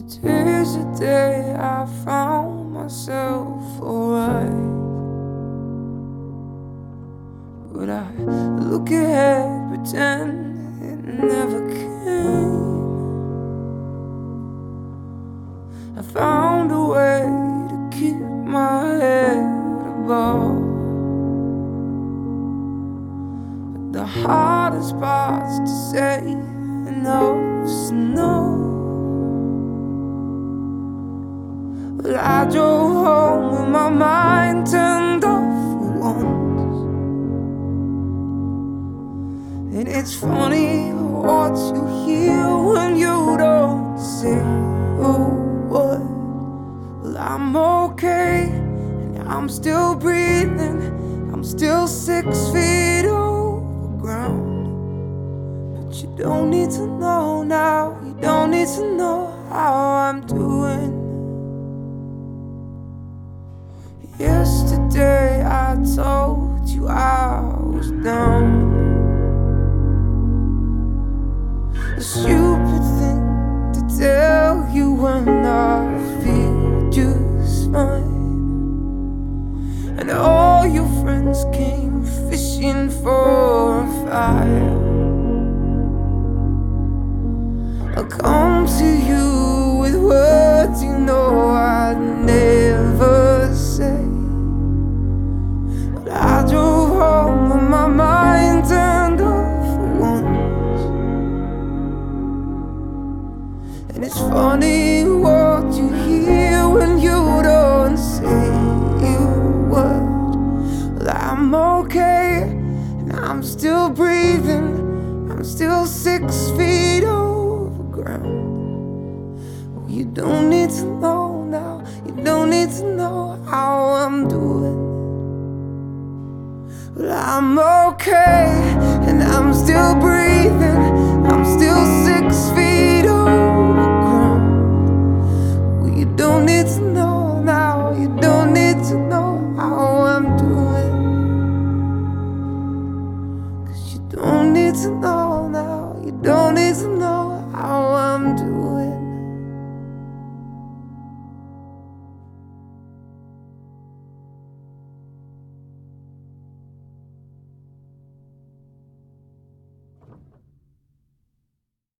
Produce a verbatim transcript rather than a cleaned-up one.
Today's the day I found myself alright, but I look ahead, pretend it never came. I found a way to keep my head above, but the hardest part's to say enough's enough. But I drove home with my mind turned off for once. And it's funny what you hear when you don't say a word. Well, I'm okay, and I'm still breathing. I'm still six feet over ground. But you don't need to know now. You don't need to know how I'm doing. Yesterday I told you I was down. A stupid thing to tell you when I feel just fine. And all your friends came fishing for a fire. I'll come to you with words you know I'd never say. But I drove home with my mind turned off for once. And it's funny what you hear when you don't say a word. Well, I'm okay, and I'm still breathing. I'm still six feet over ground. You don't need to know now. You don't need to know how I'm doing. Well, I'm okay, and I'm still breathing. I'm still six feet over ground. Well, you don't need to know now. You don't need to know